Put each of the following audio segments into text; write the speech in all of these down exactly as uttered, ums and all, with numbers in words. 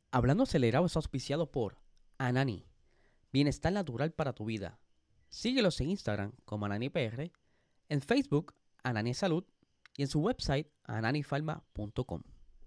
Hablando Acelerado es auspiciado por Anani, bienestar natural para tu vida. Síguelos en Instagram como AnaniPR, en Facebook Anani Salud y en su website ananifarma punto com.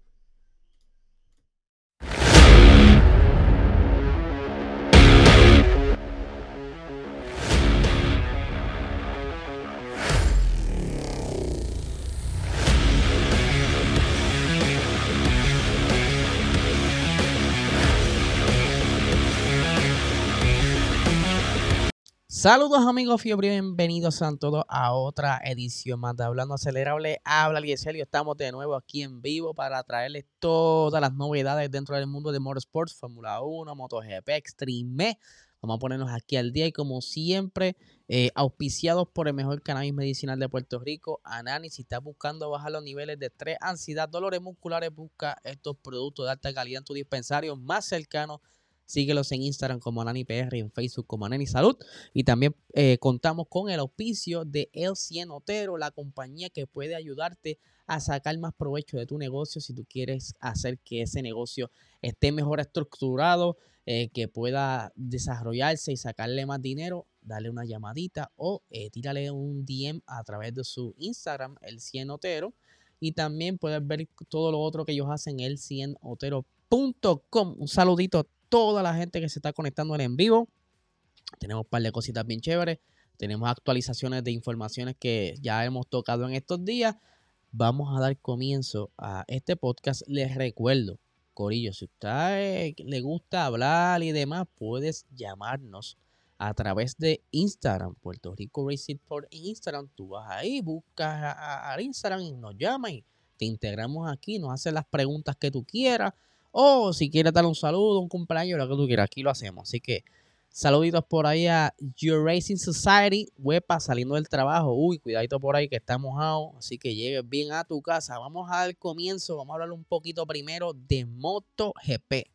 Saludos amigos fiebre, bienvenidos a todos a otra edición más de Hablando Acelerable. Habla Elieselio, estamos de nuevo aquí en vivo para traerles todas las novedades dentro del mundo de Motorsports, Fórmula uno, MotoGP, Extreme. Vamos a ponernos aquí al día y como siempre, eh, auspiciados por el mejor cannabis medicinal de Puerto Rico, Anani. Si estás buscando bajar los niveles de estrés, ansiedad, dolores musculares, busca estos productos de alta calidad en tu dispensario más cercano. Síguelos en Instagram como AnaniPR y en Facebook como Anani Salud. Y también eh, contamos con el auspicio de El cien Otero, la compañía que puede ayudarte a sacar más provecho de tu negocio si tú quieres hacer que ese negocio esté mejor estructurado, eh, que pueda desarrollarse y sacarle más dinero. Dale una llamadita o eh, tírale un D M a través de su Instagram, El cien Otero. Y también puedes ver todo lo otro que ellos hacen en el cien otero punto com. Un saludito a toda la gente que se está conectando en vivo. Tenemos un par de cositas bien chéveres. Tenemos actualizaciones de informaciones que ya hemos tocado en estos días. Vamos a dar comienzo a este podcast. Les recuerdo, corillo, si a usted le gusta hablar y demás, puedes llamarnos a través de Instagram, Puerto Rico Racing por Instagram. Tú vas ahí, buscas a, a, a Instagram y nos llamas y te integramos aquí, nos haces las preguntas que tú quieras. O si quieres dar un saludo, un cumpleaños, lo que tú quieras, aquí lo hacemos. Así que saluditos por ahí a Your Racing Society, huepa, saliendo del trabajo. Uy, cuidadito por ahí que está mojado, así que llegues bien a tu casa. Vamos a dar comienzo, vamos a hablar un poquito primero de MotoGP.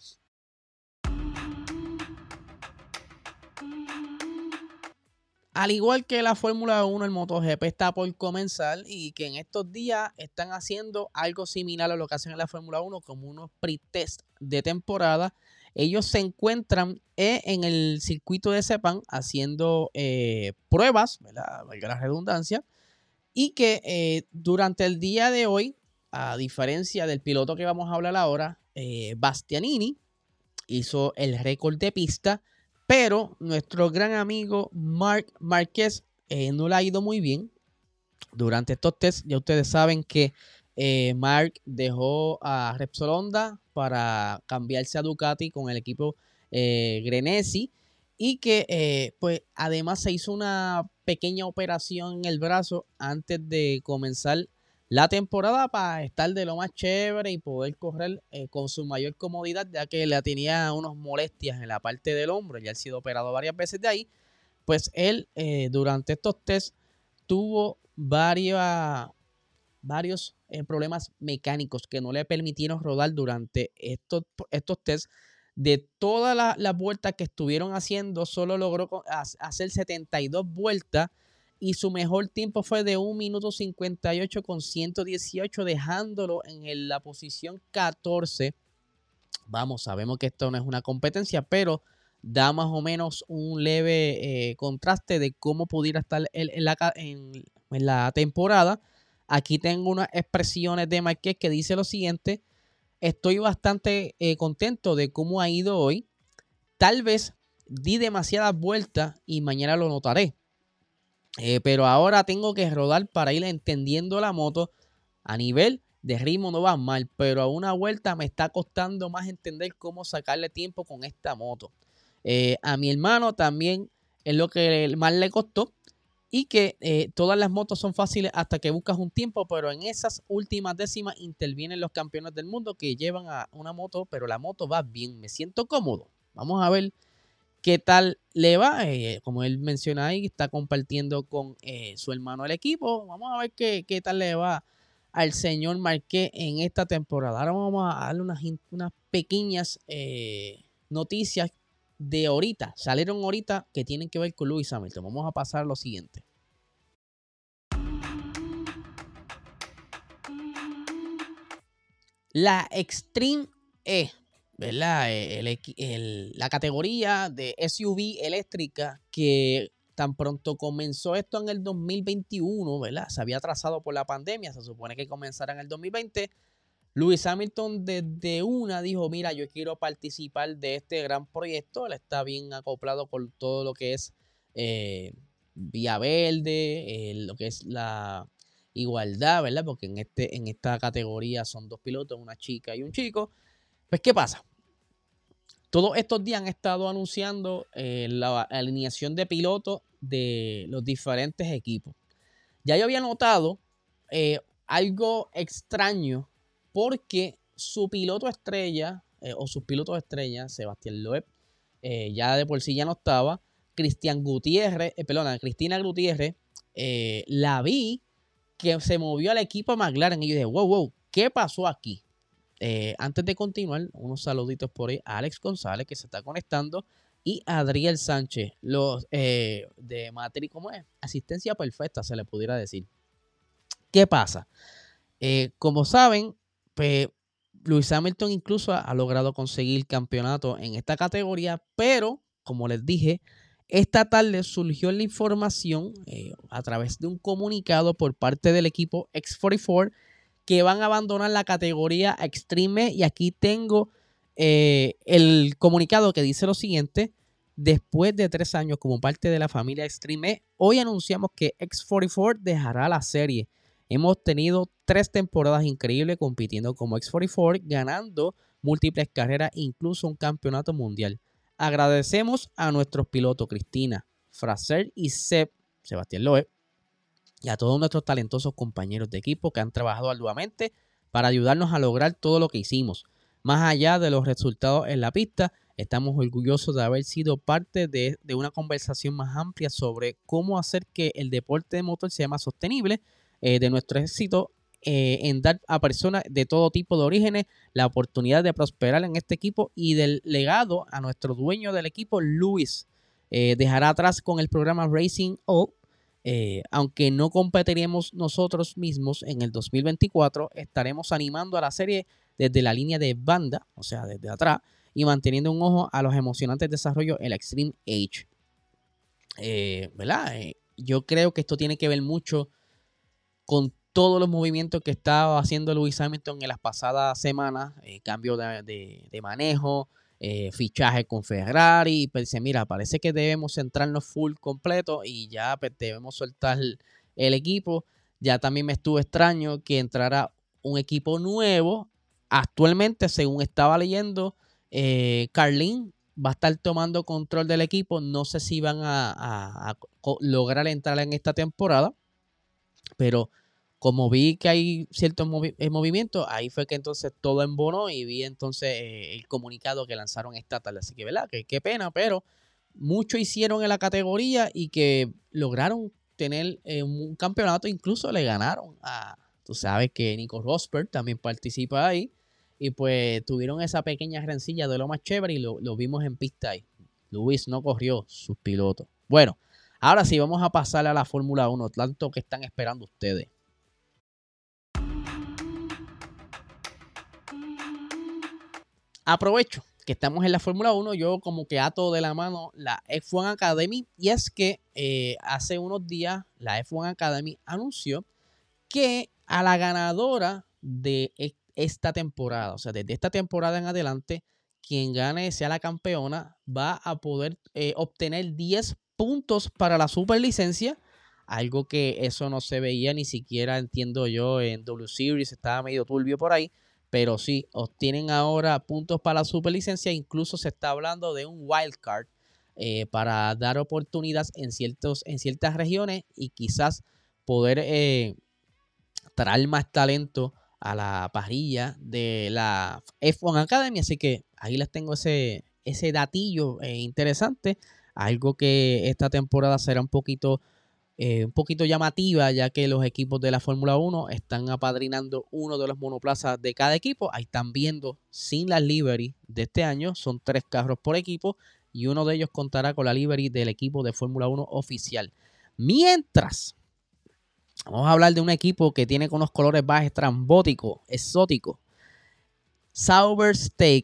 Al igual que la Fórmula uno, el MotoGP está por comenzar y que en estos días están haciendo algo similar a lo que hacen en la Fórmula uno, como unos pre-test de temporada. Ellos se encuentran eh, en el circuito de Sepang haciendo eh, pruebas, ¿verdad? Valga la redundancia, y que eh, durante el día de hoy, a diferencia del piloto que vamos a hablar ahora, eh, Bastianini hizo el récord de pista. Pero nuestro gran amigo Marc Márquez eh, no le ha ido muy bien durante estos tests. Ya ustedes saben que eh, Marc dejó a Repsol Honda para cambiarse a Ducati con el equipo eh, Grenesi. Y que eh, pues además se hizo una pequeña operación en el brazo antes de comenzar la temporada para estar de lo más chévere y poder correr eh, con su mayor comodidad, ya que le tenía unas molestias en la parte del hombro, ya ha sido operado varias veces de ahí. Pues él eh, durante estos tests tuvo varios, varios eh, problemas mecánicos que no le permitieron rodar durante estos, estos tests. De todas las la vueltas que estuvieron haciendo, solo logró hacer setenta y dos vueltas. Y su mejor tiempo fue de un minuto cincuenta y ocho con ciento dieciocho, dejándolo en el, la posición catorce. Vamos, sabemos que esto no es una competencia, pero da más o menos un leve eh, contraste de cómo pudiera estar en, en, la, en, en la temporada. Aquí tengo unas expresiones de Márquez que dice lo siguiente: estoy bastante eh, contento de cómo ha ido hoy. Tal vez di demasiadas vueltas y mañana lo notaré. Eh, pero ahora tengo que rodar para ir entendiendo la moto. A nivel de ritmo no va mal, pero a una vuelta me está costando más entender cómo sacarle tiempo con esta moto. Eh, a mi hermano también es lo que más le costó. Y que eh, todas las motos son fáciles hasta que buscas un tiempo, pero en esas últimas décimas intervienen los campeones del mundo que llevan a una moto, pero la moto va bien, me siento cómodo. Vamos a ver qué tal le va. Eh, como él menciona ahí, está compartiendo con eh, su hermano el equipo. Vamos a ver qué, qué tal le va al señor Márquez en esta temporada. Ahora vamos a darle unas, unas pequeñas eh, noticias de ahorita. Salieron ahorita que tienen que ver con Lewis Hamilton. Vamos a pasar a lo siguiente. La Extreme E ¿verdad? El, el, la categoría de S U V eléctrica que tan pronto comenzó esto en el dos mil veintiuno, ¿verdad? Se había atrasado por la pandemia, se supone que comenzara en el dos mil veinte. Lewis Hamilton desde una dijo, mira, yo quiero participar de este gran proyecto. Él está bien acoplado con todo lo que es eh, Vía Verde, eh, lo que es la igualdad, ¿verdad? Porque en, este, en esta categoría son dos pilotos, una chica y un chico. Pues, ¿qué pasa? Todos estos días han estado anunciando eh, la alineación de pilotos de los diferentes equipos. Ya yo había notado eh, algo extraño porque su piloto estrella, eh, o sus pilotos estrellas, Sebastián Loeb, eh, ya de por sí ya no estaba. Cristian Gutiérrez, eh, perdona, Cristina Gutiérrez, eh, la vi que se movió al equipo McLaren y yo dije, wow, wow, ¿qué pasó aquí? Eh, antes de continuar, unos saluditos por ahí a Alex González que se está conectando y a Adriel Sánchez, los eh, de Matri, ¿cómo es? Asistencia perfecta, se le pudiera decir. ¿Qué pasa? Eh, como saben, pues Lewis Hamilton incluso ha, ha logrado conseguir campeonato en esta categoría, pero como les dije, esta tarde surgió la información eh, a través de un comunicado por parte del equipo X cuarenta y cuatro que van a abandonar la categoría Extreme. Y aquí tengo eh, el comunicado que dice lo siguiente: después de tres años como parte de la familia Extreme, hoy anunciamos que X cuarenta y cuatro dejará la serie. Hemos tenido tres temporadas increíbles compitiendo como X cuarenta y cuatro, ganando múltiples carreras, incluso un campeonato mundial. Agradecemos a nuestros pilotos Cristina, Fraser y Seb, Sebastián Loeb, y a todos nuestros talentosos compañeros de equipo que han trabajado arduamente para ayudarnos a lograr todo lo que hicimos. Más allá de los resultados en la pista, estamos orgullosos de haber sido parte de, de una conversación más amplia sobre cómo hacer que el deporte de motor sea más sostenible, eh, de nuestro éxito eh, en dar a personas de todo tipo de orígenes la oportunidad de prosperar en este equipo, y del legado a nuestro dueño del equipo, Luis. Eh, dejará atrás con el programa Racing O. Eh, aunque no competiremos nosotros mismos en el dos mil veinticuatro, estaremos animando a la serie desde la línea de banda, o sea, desde atrás, y manteniendo un ojo a los emocionantes desarrollos en la Extreme Age. Eh, ¿Verdad? Eh, yo creo que esto tiene que ver mucho con todos los movimientos que estaba haciendo Lewis Hamilton en las pasadas semanas, eh, cambio de, de, de manejo, eh, fichaje con Ferrari, y pensé, mira, parece que debemos centrarnos full completo y ya pues, debemos soltar el, el equipo. Ya también me estuvo extraño que entrara un equipo nuevo. Actualmente, según estaba leyendo, eh, Carlin va a estar tomando control del equipo. No sé si van a, a, a lograr entrar en esta temporada, pero como vi que hay ciertos movi movimientos, ahí fue que entonces todo embonó y vi entonces eh, el comunicado que lanzaron esta tarde. Así que, ¿verdad? Que qué pena, pero mucho hicieron en la categoría y que lograron tener eh, un campeonato. Incluso le ganaron a, tú sabes que Nico Rosberg también participa ahí, y pues tuvieron esa pequeña rencilla de lo más chévere y lo, lo vimos en pista ahí. Luis no corrió sus pilotos. Bueno, ahora sí vamos a pasar a la Fórmula uno, tanto que están esperando ustedes. Aprovecho que estamos en la Fórmula uno, yo como que ato de la mano la F uno Academy, y es que eh, hace unos días la F uno Academy anunció que a la ganadora de esta temporada, o sea, desde esta temporada en adelante, quien gane, sea la campeona, va a poder eh, obtener diez puntos para la superlicencia, algo que eso no se veía ni siquiera, entiendo yo, en W Series, estaba medio turbio por ahí. Pero sí, obtienen ahora puntos para la superlicencia. Incluso se está hablando de un wildcard eh, para dar oportunidades en, ciertos, en ciertas regiones y quizás poder eh, traer más talento a la parrilla de la F uno Academy. Así que ahí les tengo ese, ese datillo eh, interesante. Algo que esta temporada será un poquito... Eh, un poquito llamativa, ya que los equipos de la Fórmula uno están apadrinando uno de los monoplazas de cada equipo. Ahí están viendo sin la livery de este año, son tres carros por equipo y uno de ellos contará con la livery del equipo de Fórmula uno oficial. Mientras, vamos a hablar de un equipo que tiene unos colores más estrambóticos, exóticos. Sauber Stake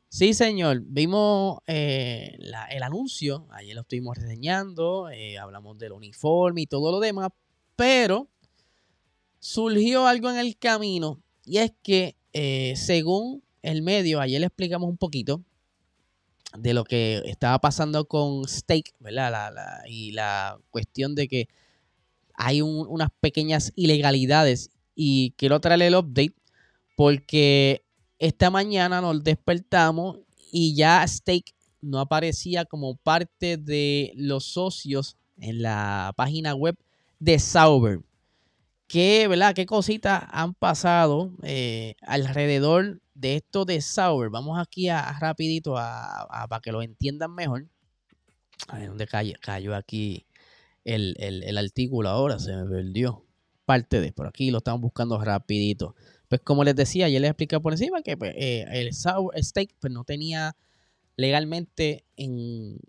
Sí, señor. Vimos eh, la- el anuncio, ayer lo estuvimos reseñando, eh, hablamos del uniforme y todo lo demás, pero surgió algo en el camino y es que eh, según el medio, ayer le explicamos un poquito de lo que estaba pasando con Stake, ¿verdad? La- la- y la cuestión de que hay un- unas pequeñas ilegalidades y quiero traerle el update porque esta mañana nos despertamos y ya Stake no aparecía como parte de los socios en la página web de Sauber. ¿Qué, verdad? ¿Qué cositas han pasado eh, alrededor de esto de Sauber? Vamos aquí a, a rapidito a, a- para que lo entiendan mejor. A ver, ¿dónde cayó, cayó aquí el, el, el artículo ahora? Se me perdió. Parte de, por aquí lo estamos buscando rapidito. Pues como les decía, ya les expliqué por encima que pues, eh, el Sauber Stake pues, no tenía legalmente en,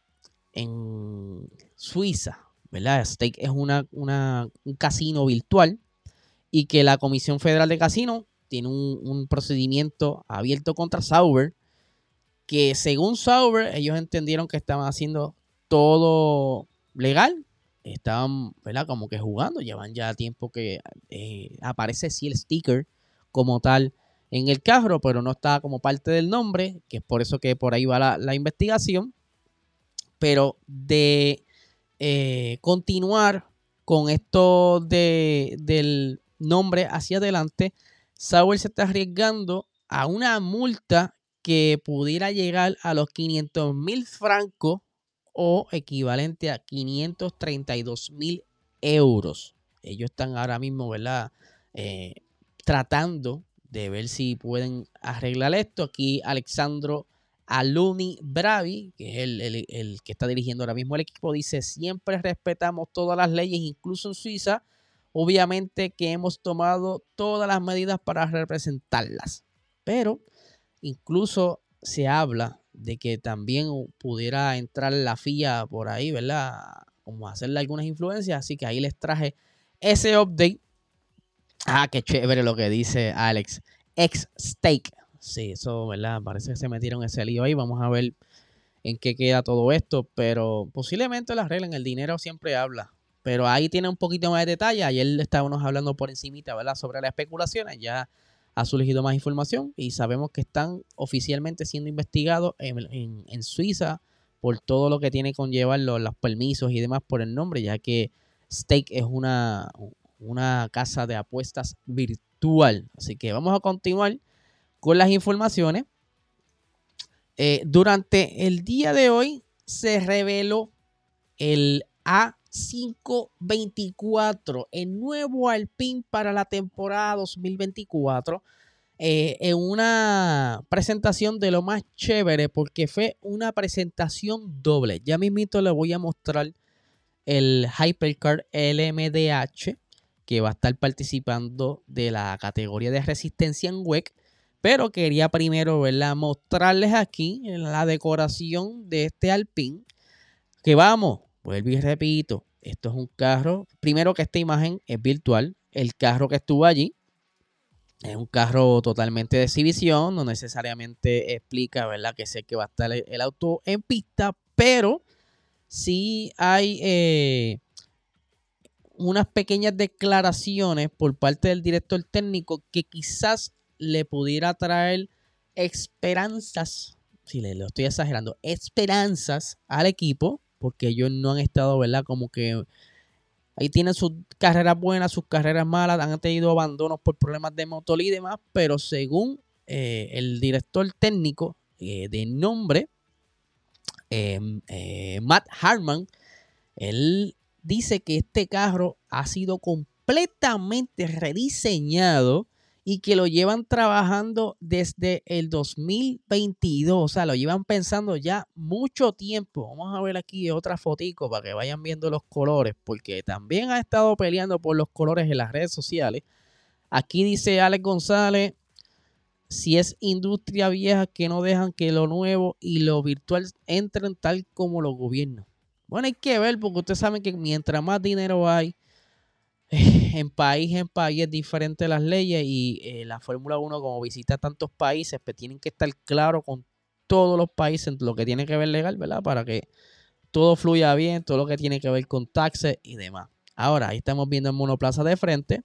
en Suiza, ¿verdad? Stake es una, una, un casino virtual y que la Comisión Federal de Casinos tiene un, un procedimiento abierto contra Sauber, que según Sauber ellos entendieron que estaban haciendo todo legal, estaban, ¿verdad? Como que jugando, llevan ya tiempo que eh, aparece sí el sticker como tal en el carro, pero no está como parte del nombre, que es por eso que por ahí va la, la investigación, pero de eh, continuar con esto de, del nombre hacia adelante, Sauer se está arriesgando a una multa que pudiera llegar a los quinientos mil francos o equivalente a quinientos treinta y dos mil euros. Ellos están ahora mismo, ¿verdad? Eh, tratando de ver si pueden arreglar esto. Aquí Alexandro Aluni Bravi, que es el, el, el, que está dirigiendo ahora mismo el equipo, dice: siempre respetamos todas las leyes, incluso en Suiza. Obviamente que hemos tomado todas las medidas para representarlas. Pero incluso se habla de que también pudiera entrar la F I A por ahí, ¿verdad? Como hacerle algunas influencias. Así que ahí les traje ese update. Ah, qué chévere lo que dice Alex. Ex Stake. Sí, eso, ¿verdad? Parece que se metieron ese lío ahí. Vamos a ver en qué queda todo esto. Pero posiblemente la arreglen. El dinero siempre habla. Pero ahí tiene un poquito más de detalle. Ayer estábamos hablando por encimita, ¿verdad? Sobre las especulaciones. Ya ha surgido más información y sabemos que están oficialmente siendo investigados en, en, en Suiza por todo lo que tiene que conllevar los, los permisos y demás por el nombre, ya que Stake es una, una casa de apuestas virtual. Así que vamos a continuar con las informaciones. Eh, durante el día de hoy se reveló el A quinientos veinticuatro, el nuevo Alpine para la temporada dos mil veinticuatro, eh, en una presentación de lo más chévere porque fue una presentación doble. Ya mismito le voy a mostrar el Hypercar L M D H que va a estar participando de la categoría de resistencia en W E C, pero quería primero, ¿verdad?, mostrarles aquí la decoración de este Alpine, que vamos, vuelvo y repito, esto es un carro, primero que esta imagen es virtual, el carro que estuvo allí es un carro totalmente de exhibición, no necesariamente explica, ¿verdad?, que sé que va a estar el, el auto en pista, pero sí hay eh, unas pequeñas declaraciones por parte del director técnico que quizás le pudiera traer esperanzas, si le lo estoy exagerando, esperanzas al equipo, porque ellos no han estado, ¿verdad? Como que ahí tienen sus carreras buenas, sus carreras malas, han tenido abandonos por problemas de motor y demás, pero según eh, el director técnico eh, de nombre, eh, eh, Matt Hartman, él dice que este carro ha sido completamente rediseñado y que lo llevan trabajando desde el dos mil veintidós, o sea, lo llevan pensando ya mucho tiempo. Vamos a ver aquí otra fotico para que vayan viendo los colores, porque también ha estado peleando por los colores en las redes sociales. Aquí dice Alex González: si es industria vieja que no dejan que lo nuevo y lo virtual entren tal como los gobiernos. Bueno, hay que ver, porque ustedes saben que mientras más dinero hay, en país en país es diferente las leyes y eh, la Fórmula uno, como visita tantos países, pues tienen que estar claros con todos los países en lo que tiene que ver legal, ¿verdad? Para que todo fluya bien, todo lo que tiene que ver con taxes y demás. Ahora, ahí estamos viendo el monoplaza de frente.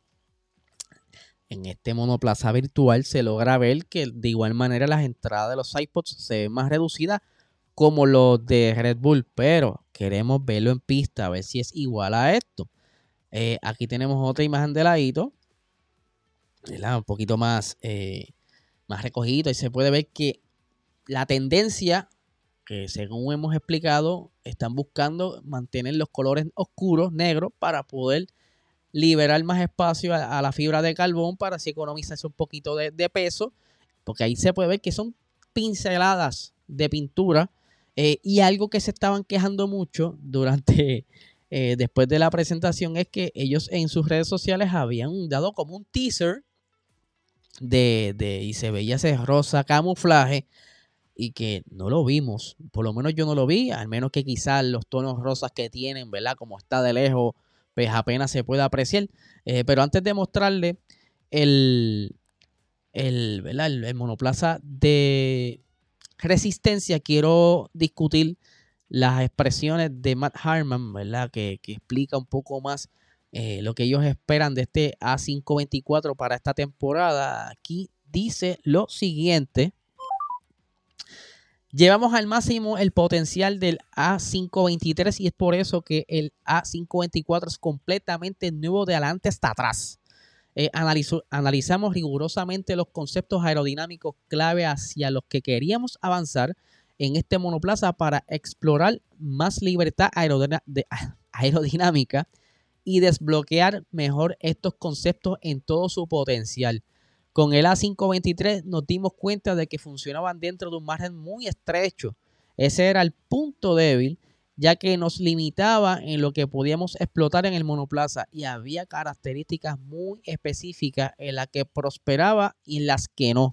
En este monoplaza virtual se logra ver que de igual manera las entradas de los iPods se ven más reducidas como los de Red Bull, pero queremos verlo en pista, a ver si es igual a esto. Eh, aquí tenemos otra imagen de ladito, ¿verdad? Un poquito más, eh, más recogido, y se puede ver que la tendencia, que según hemos explicado, están buscando mantener los colores oscuros, negros, para poder liberar más espacio a, a la fibra de carbón para así economizarse un poquito de, de peso, porque ahí se puede ver que son pinceladas de pintura, eh, y algo que se estaban quejando mucho durante, eh, después de la presentación, es que ellos en sus redes sociales habían dado como un teaser de, de y se veía ese rosa camuflaje, y que no lo vimos, por lo menos yo no lo vi, al menos que quizás los tonos rosas que tienen, ¿verdad? Como está de lejos, pues apenas se puede apreciar. Eh, pero antes de mostrarle el, el, ¿verdad? el, el monoplaza de resistencia, quiero discutir las expresiones de Matt Hartman, ¿verdad? Que, que explica un poco más eh, lo que ellos esperan de este A quinientos veinticuatro para esta temporada. Aquí dice lo siguiente: llevamos al máximo el potencial del A quinientos veintitrés y es por eso que el A quinientos veinticuatro es completamente nuevo de adelante hasta atrás. Eh, analizo, analizamos rigurosamente los conceptos aerodinámicos clave hacia los que queríamos avanzar en este monoplaza para explorar más libertad aerodinámica y desbloquear mejor estos conceptos en todo su potencial. Con el A quinientos veintitrés nos dimos cuenta de que funcionaban dentro de un margen muy estrecho. Ese era el punto débil, ya que nos limitaba en lo que podíamos explotar en el monoplaza, y había características muy específicas en las que prosperaba y en las que no.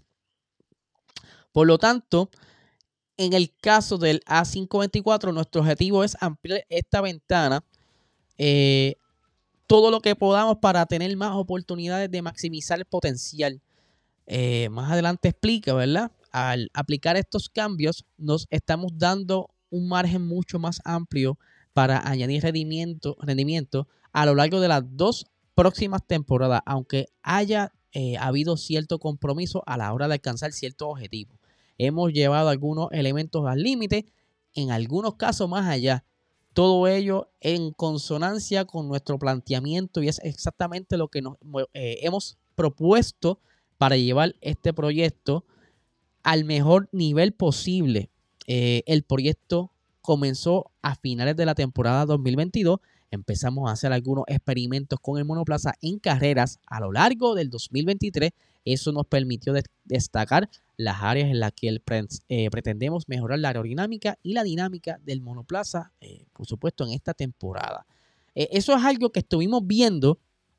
Por lo tanto, en el caso del A quinientos veinticuatro, nuestro objetivo es ampliar esta ventana eh, todo lo que podamos para tener más oportunidades de maximizar el potencial. Eh, más adelante explica, ¿verdad? Al aplicar estos cambios, nos estamos dando un margen mucho más amplio para añadir rendimiento, rendimiento a lo largo de las dos próximas temporadas, aunque haya eh, habido cierto compromiso a la hora de alcanzar ciertos objetivos. Hemos llevado algunos elementos al límite, en algunos casos más allá. Todo ello en consonancia con nuestro planteamiento, y es exactamente lo que nos eh, hemos propuesto para llevar este proyecto al mejor nivel posible. Eh, el proyecto comenzó a finales de la temporada dos mil veintidós. Empezamos a hacer algunos experimentos con el monoplaza en carreras a lo largo del dos mil veintitrés. Eso nos permitió de destacar las áreas en las que el pre eh, pretendemos mejorar la aerodinámica y la dinámica del monoplaza, eh, por supuesto, en esta temporada. Eh, eso es algo que estuvimos viendo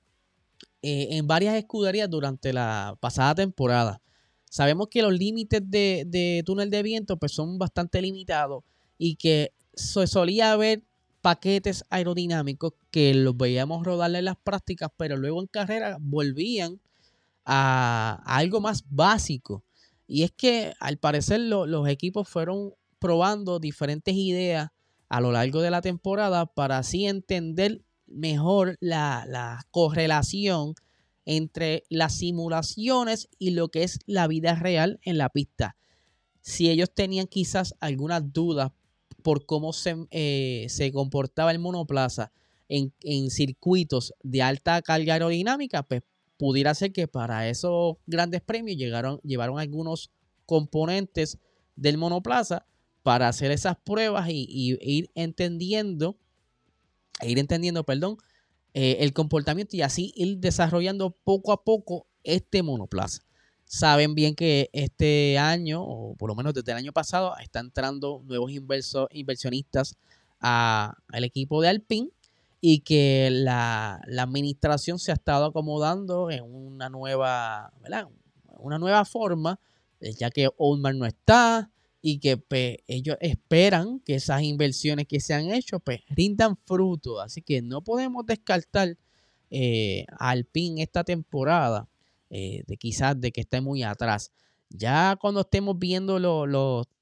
Eh, en varias escuderías durante la pasada temporada. Sabemos que los límites de, de túnel de viento pues son bastante limitados, y que se solía ver paquetes aerodinámicos que los veíamos rodar en las prácticas, pero luego en carrera volvían a, a algo más básico. Y es que al parecer lo, los equipos fueron probando diferentes ideas a lo largo de la temporada para así entender mejor la, la correlación entre las simulaciones y lo que es la vida real en la pista. Si ellos tenían quizás algunas dudas por cómo se, eh, se comportaba el monoplaza en, en circuitos de alta carga aerodinámica, pues pudiera ser que para esos grandes premios llegaron, llevaron algunos componentes del monoplaza para hacer esas pruebas y, y ir entendiendo, e ir entendiendo, perdón, eh, el comportamiento, y así ir desarrollando poco a poco este monoplaza. Saben bien que este año, o por lo menos desde el año pasado, están entrando nuevos inverso, inversionistas a, al equipo de Alpine, y que la, la administración se ha estado acomodando en una nueva, ¿verdad? Una nueva forma, ya que Oldman no está, y que pues, ellos esperan que esas inversiones que se han hecho pues, rindan fruto. Así que no podemos descartar eh, a Alpine esta temporada, eh, de quizás de que esté muy atrás. Ya cuando estemos viendo lo, lo,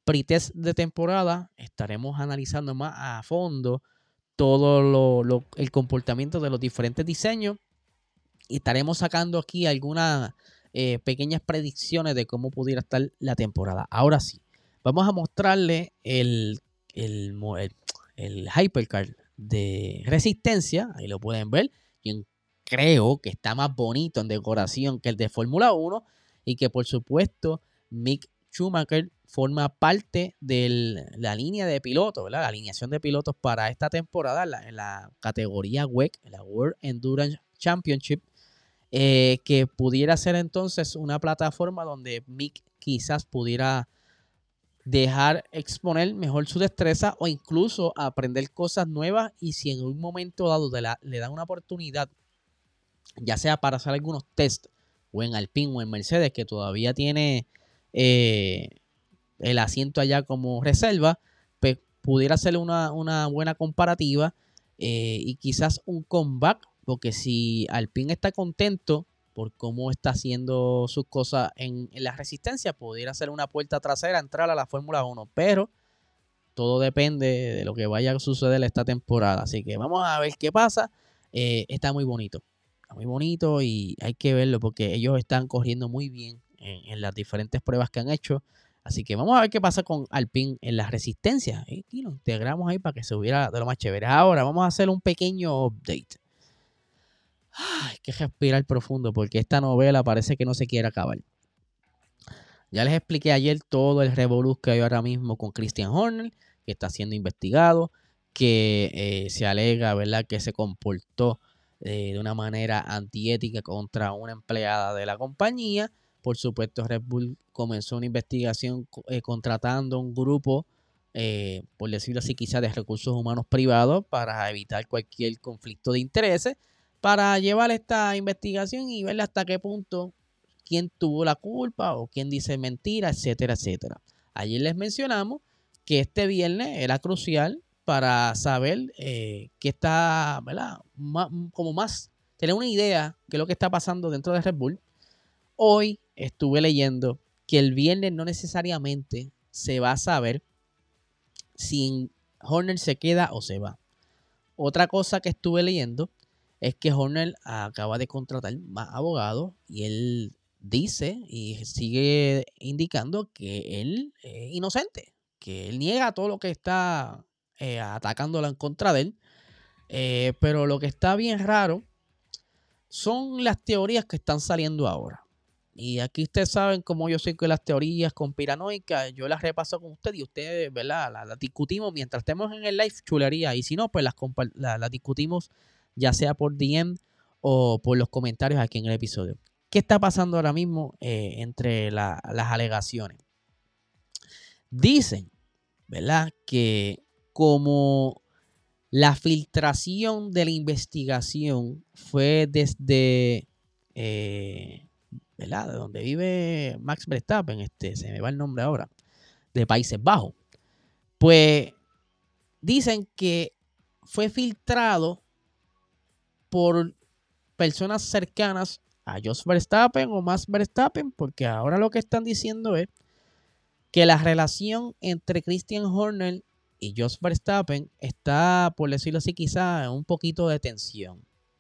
pretest de temporada estaremos analizando más a fondo todo lo, lo, el comportamiento de los diferentes diseños y estaremos sacando aquí algunas eh, pequeñas predicciones de cómo pudiera estar la temporada. Ahora sí, vamos a mostrarle el, el, el, el Hypercard de Resistencia. Ahí lo pueden ver. Yo creo que está más bonito en decoración que el de Fórmula uno y que por supuesto Mick Schumacher forma parte de la línea de pilotos, ¿verdad? La alineación de pilotos para esta temporada en la, en la categoría W E C, la World Endurance Championship, eh, que pudiera ser entonces una plataforma donde Mick quizás pudiera dejar exponer mejor su destreza o incluso aprender cosas nuevas, y si en un momento dado de la, le dan una oportunidad, ya sea para hacer algunos tests o en Alpine o en Mercedes, que todavía tiene eh, el asiento allá como reserva, pues pudiera ser una, una buena comparativa eh, y quizás un comeback, porque si Alpine está contento por cómo está haciendo sus cosas en, en la resistencia, pudiera ser una puerta trasera a entrar a la Fórmula uno, pero todo depende de lo que vaya a suceder esta temporada, así que vamos a ver qué pasa. Eh, está muy bonito, está muy bonito y hay que verlo porque ellos están corriendo muy bien en, en las diferentes pruebas que han hecho. Así que vamos a ver qué pasa con Alpine en la resistencia. Y aquí lo integramos ahí para que se hubiera de lo más chévere. Ahora vamos a hacer un pequeño update. Hay que respirar profundo porque esta novela parece que no se quiere acabar. Ya les expliqué ayer todo el revolú que hay ahora mismo con Christian Horner, que está siendo investigado, que eh, se alega, ¿verdad?, que se comportó eh, de una manera antiética contra una empleada de la compañía. Por supuesto, Red Bull comenzó una investigación eh, contratando un grupo, eh, por decirlo así, quizás de recursos humanos privados para evitar cualquier conflicto de intereses, para llevar esta investigación y ver hasta qué punto quién tuvo la culpa o quién dice mentira, etcétera, etcétera. Ayer les mencionamos que este viernes era crucial para saber eh, qué está, ¿verdad? Más, como más, tener una idea de lo que está pasando dentro de Red Bull. Hoy estuve leyendo que el viernes no necesariamente se va a saber si Horner se queda o se va. Otra cosa que estuve leyendo es que Horner acaba de contratar más abogados y él dice y sigue indicando que él es inocente, que él niega todo lo que está eh, atacándola en contra de él. Eh, pero lo que está bien raro son las teorías que están saliendo ahora. Y aquí ustedes saben cómo yo soy con las teorías conspiranoicas. Yo las repaso con ustedes y ustedes, ¿verdad? Las, las discutimos mientras estemos en el live, chulería. Y si no, pues las, las, las discutimos ya sea por D M o por los comentarios aquí en el episodio. ¿Qué está pasando ahora mismo eh, entre la, las alegaciones? Dicen, ¿verdad?, que como la filtración de la investigación fue desde, eh, ¿verdad?, de donde vive Max Verstappen, este, se me va el nombre ahora, de Países Bajos. Pues dicen que fue filtrado por personas cercanas a Jos Verstappen o Max Verstappen, porque ahora lo que están diciendo es que la relación entre Christian Horner y Jos Verstappen está, por decirlo así, quizá un poquito de tensión.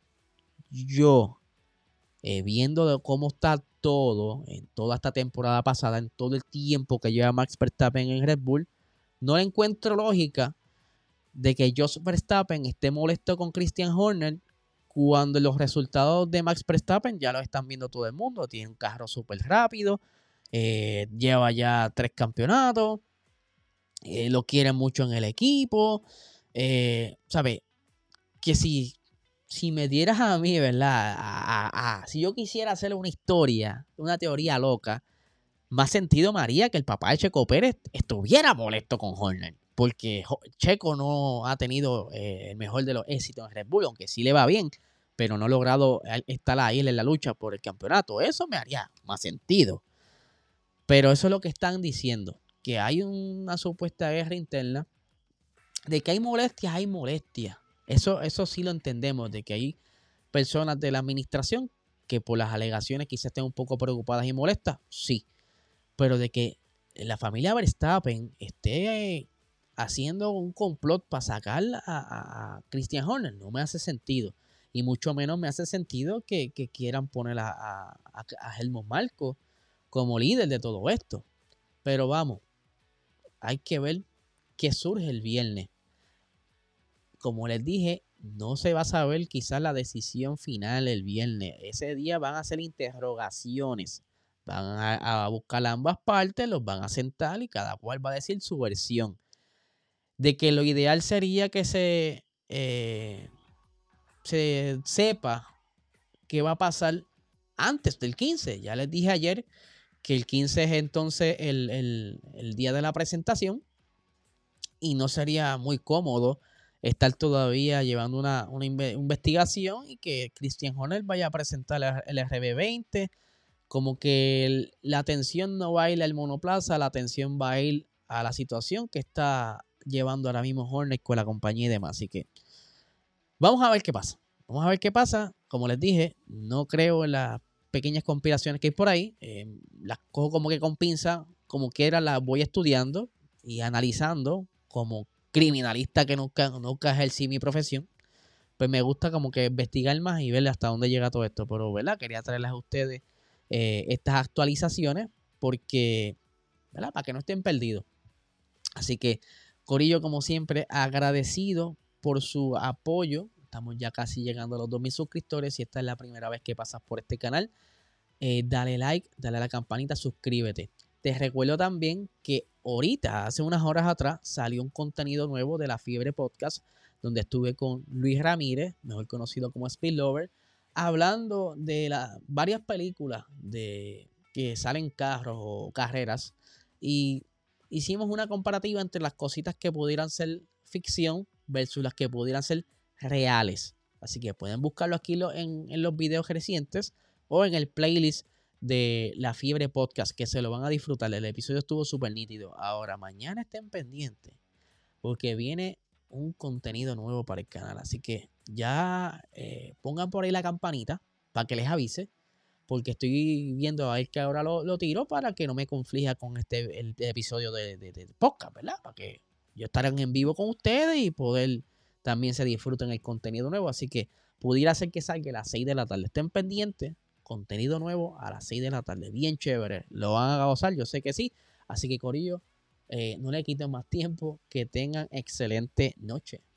Yo, eh, viendo de cómo está todo en toda esta temporada pasada, en todo el tiempo que lleva Max Verstappen en Red Bull, no le encuentro lógica de que Jos Verstappen esté molesto con Christian Horner cuando los resultados de Max Verstappen ya lo están viendo todo el mundo. Tiene un carro súper rápido, eh, lleva ya tres campeonatos, eh, lo quieren mucho en el equipo. Eh, ¿Sabes? Que si, si me dieras a mí, ¿verdad? A, a, a, si yo quisiera hacer una historia, una teoría loca, más sentido me haría que el papá de Checo Pérez estuviera molesto con Horner. Porque Checo no ha tenido eh, el mejor de los éxitos en Red Bull, aunque sí le va bien, pero no ha logrado estar ahí en la lucha por el campeonato. Eso me haría más sentido. Pero eso es lo que están diciendo, que hay una supuesta guerra interna, de que hay molestias, hay molestias. Eso, eso sí lo entendemos, de que hay personas de la administración que por las alegaciones quizás estén un poco preocupadas y molestas, sí. Pero de que la familia Verstappen esté haciendo un complot para sacar a, a, a Christian Horner. No me hace sentido. Y mucho menos me hace sentido que, que quieran poner a, a, a Helmut Marko como líder de todo esto. Pero vamos, hay que ver qué surge el viernes. Como les dije, no se va a saber quizás la decisión final el viernes. Ese día van a hacer interrogaciones. Van a, a buscar ambas partes, los van a sentar y cada cual va a decir su versión. De que lo ideal sería que se, eh, se sepa qué va a pasar antes del quince. Ya les dije ayer que el quince es entonces el, el, el día de la presentación y no sería muy cómodo estar todavía llevando una, una investigación y que Christian Horner vaya a presentar el R B veinte. Como que el, la atención no va a ir al monoplaza, la atención va a ir a la situación que está llevando ahora mismo Horner con la compañía y demás. Así que vamos a ver qué pasa. Vamos a ver qué pasa. Como les dije, no creo en las pequeñas conspiraciones que hay por ahí. Eh, las cojo como que con pinza, como quiera las voy estudiando y analizando como criminalista que nunca, nunca ejercí mi profesión. Pues me gusta como que investigar más y ver hasta dónde llega todo esto. Pero, ¿verdad? Quería traerles a ustedes eh, estas actualizaciones porque, ¿verdad? Para que no estén perdidos. Así que, corillo, como siempre, agradecido por su apoyo. Estamos ya casi llegando a los dos mil suscriptores. Si esta es la primera vez que pasas por este canal, eh, dale like, dale a la campanita, suscríbete. Te recuerdo también que ahorita, hace unas horas atrás, salió un contenido nuevo de La Fiebre Podcast, donde estuve con Luis Ramírez, mejor conocido como Speed Lover, hablando de las varias películas de que salen carros o carreras. Y hicimos una comparativa entre las cositas que pudieran ser ficción versus las que pudieran ser reales. Así que pueden buscarlo aquí en, en los videos recientes o en el playlist de La Fiebre Podcast, que se lo van a disfrutar. El episodio estuvo súper nítido. Ahora, mañana estén pendientes, porque viene un contenido nuevo para el canal. Así que ya eh, pongan por ahí la campanita para que les avise, porque estoy viendo a ver que ahora lo, lo tiro para que no me conflija con este el, el episodio de, de, de podcast, ¿verdad? Para que yo estaré en vivo con ustedes y poder también se disfruten el contenido nuevo. Así que pudiera ser que salga a las seis de la tarde. Estén pendientes. Contenido nuevo a las seis de la tarde. Bien chévere. ¿Lo van a gozar? Yo sé que sí. Así que, corillo, eh, no le quiten más tiempo. Que tengan excelente noche.